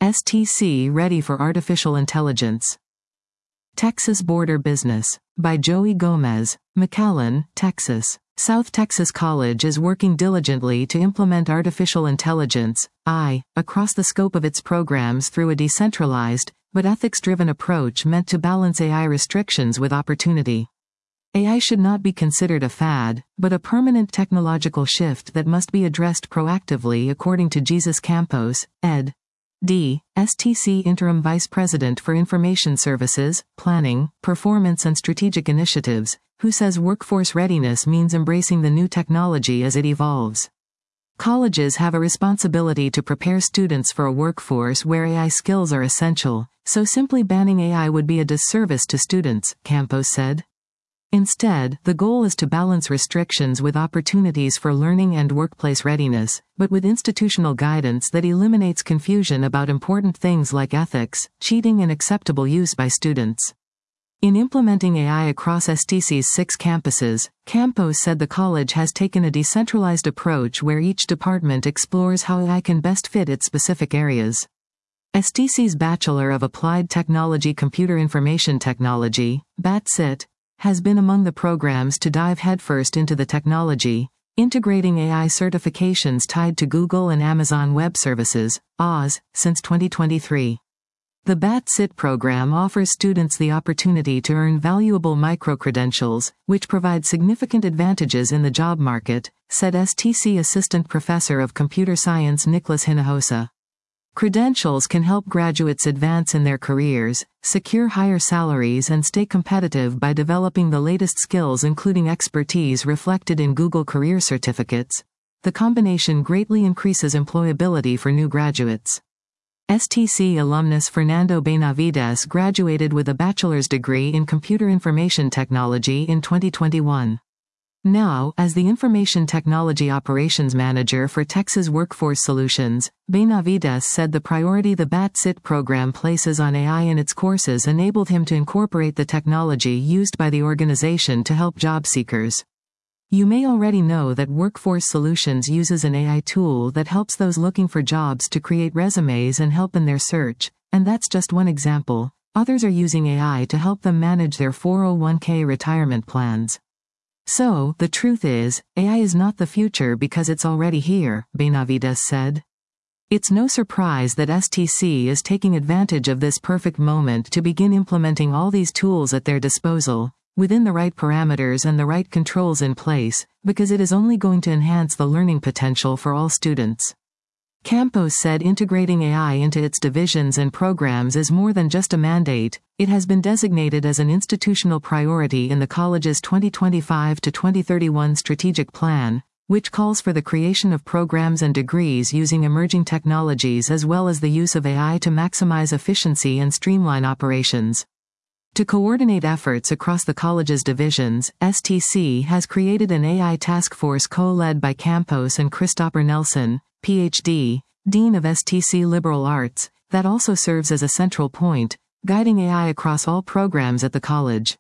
STC ready for artificial intelligence. Texas Border Business. By Joey Gomez, McAllen, Texas. South Texas College is working diligently to implement artificial intelligence, AI, across the scope of its programs through a decentralized, but ethics-driven approach meant to balance AI restrictions with opportunity. AI should not be considered a fad, but a permanent technological shift that must be addressed proactively, according to Jesus Campos, ed. D. STC Interim Vice President for Information Services, Planning, Performance and Strategic Initiatives, who says workforce readiness means embracing the new technology as it evolves. Colleges have a responsibility to prepare students for a workforce where AI skills are essential, so simply banning AI would be a disservice to students, Campos said. Instead, the goal is to balance restrictions with opportunities for learning and workplace readiness, but with institutional guidance that eliminates confusion about important things like ethics, cheating and acceptable use by students. In implementing AI across STC's 6 campuses, Campos said the college has taken a decentralized approach where each department explores how AI can best fit its specific areas. STC's Bachelor of Applied Technology Computer Information Technology, BAT-CIT, has been among the programs to dive headfirst into the technology, integrating AI certifications tied to Google and Amazon Web Services, Oz, since 2023. The BAT-CIT program offers students the opportunity to earn valuable micro-credentials, which provide significant advantages in the job market, said STC Assistant Professor of Computer Science Nicholas Hinojosa. Credentials can help graduates advance in their careers, secure higher salaries and stay competitive by developing the latest skills, including expertise reflected in Google Career Certificates. The combination greatly increases employability for new graduates. STC alumnus Fernando Benavides graduated with a bachelor's degree in Computer Information Technology in 2021. Now, as the Information Technology Operations Manager for Texas Workforce Solutions, Benavides said the priority the BAT-CIT program places on AI in its courses enabled him to incorporate the technology used by the organization to help job seekers. You may already know that Workforce Solutions uses an AI tool that helps those looking for jobs to create resumes and help in their search, and that's just one example. Others are using AI to help them manage their 401k retirement plans. So, the truth is, AI is not the future because it's already here, Benavides said. It's no surprise that STC is taking advantage of this perfect moment to begin implementing all these tools at their disposal, within the right parameters and the right controls in place, because it is only going to enhance the learning potential for all students. Campos said integrating AI into its divisions and programs is more than just a mandate. It has been designated as an institutional priority in the college's 2025 to 2031 strategic plan, which calls for the creation of programs and degrees using emerging technologies as well as the use of AI to maximize efficiency and streamline operations. To coordinate efforts across the college's divisions, STC has created an AI task force co-led by Campos and Christopher Nelson, Ph.D., Dean of STC Liberal Arts, that also serves as a central point, guiding AI across all programs at the college.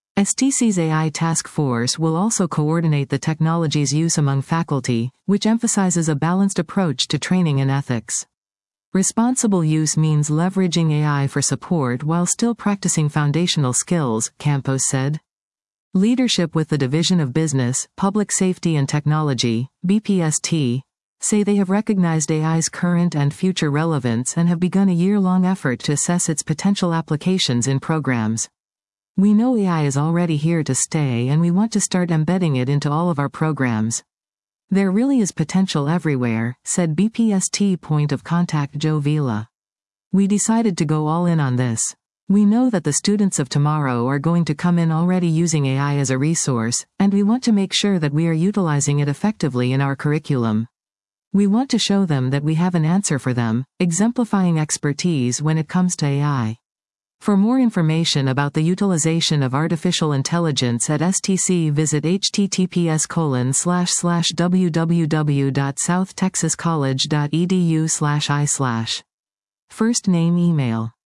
STC's AI task force will also coordinate the technology's use among faculty, which emphasizes a balanced approach to training and ethics. Responsible use means leveraging AI for support while still practicing foundational skills, Campos said. Leadership with the Division of Business, Public Safety and Technology, BPST, say they have recognized AI's current and future relevance and have begun a year-long effort to assess its potential applications in programs. We know AI is already here to stay and we want to start embedding it into all of our programs. There really is potential everywhere, said BPST point of contact Joe Vila. We decided to go all in on this. We know that the students of tomorrow are going to come in already using AI as a resource, and we want to make sure that we are utilizing it effectively in our curriculum. We want to show them that we have an answer for them, exemplifying expertise when it comes to AI. For more information about the utilization of artificial intelligence at STC, visit https://www.southtexascollege.edu/i/. First name email